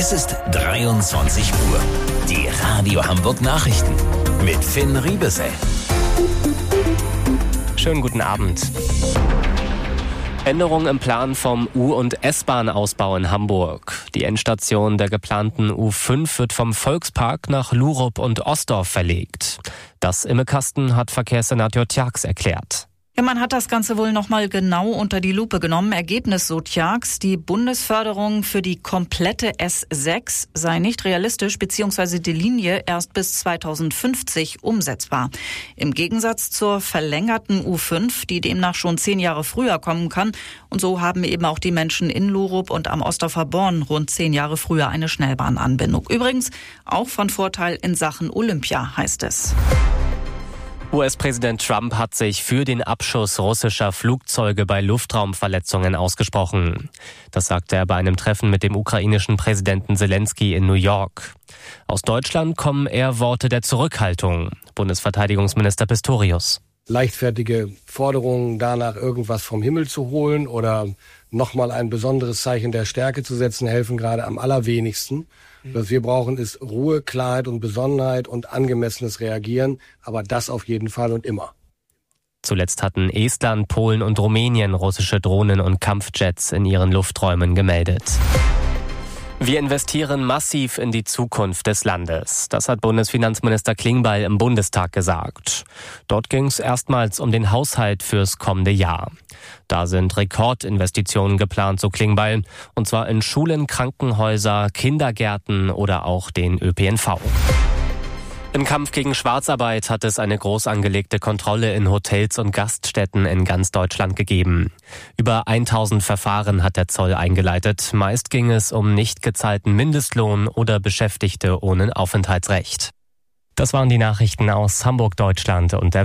Es ist 23 Uhr. Die Radio Hamburg Nachrichten mit Finn Riebesell. Schönen guten Abend. Änderung im Plan vom U- und S-Bahn-Ausbau in Hamburg. Die Endstation der geplanten U5 wird vom Volkspark nach Lurup und Osdorf verlegt. Das Immekasten hat Verkehrssenator Tjax erklärt. Ja, man hat das Ganze wohl nochmal genau unter die Lupe genommen. Ergebnis, so Tjax, die Bundesförderung für die komplette S6 sei nicht realistisch bzw. die Linie erst bis 2050 umsetzbar. Im Gegensatz zur verlängerten U5, die demnach schon 10 Jahre früher kommen kann. Und so haben eben auch die Menschen in Lurup und am Osdorfer Born rund 10 Jahre früher eine Schnellbahnanbindung. Übrigens auch von Vorteil in Sachen Olympia, heißt es. US-Präsident Trump hat sich für den Abschuss russischer Flugzeuge bei Luftraumverletzungen ausgesprochen. Das sagte er bei einem Treffen mit dem ukrainischen Präsidenten Zelensky in New York. Aus Deutschland kommen eher Worte der Zurückhaltung. Bundesverteidigungsminister Pistorius. Leichtfertige Forderungen danach, irgendwas vom Himmel zu holen oder nochmal ein besonderes Zeichen der Stärke zu setzen, helfen gerade am allerwenigsten. Was wir brauchen, ist Ruhe, Klarheit und Besonnenheit und angemessenes Reagieren, aber das auf jeden Fall und immer. Zuletzt hatten Estland, Polen und Rumänien russische Drohnen und Kampfjets in ihren Lufträumen gemeldet. Wir investieren massiv in die Zukunft des Landes. Das hat Bundesfinanzminister Klingbeil im Bundestag gesagt. Dort ging es erstmals um den Haushalt fürs kommende Jahr. Da sind Rekordinvestitionen geplant, so Klingbeil. Und zwar in Schulen, Krankenhäuser, Kindergärten oder auch den ÖPNV. Im Kampf gegen Schwarzarbeit hat es eine groß angelegte Kontrolle in Hotels und Gaststätten in ganz Deutschland gegeben. Über 1000 Verfahren hat der Zoll eingeleitet. Meist ging es um nicht gezahlten Mindestlohn oder Beschäftigte ohne Aufenthaltsrecht. Das waren die Nachrichten aus Hamburg, Deutschland und der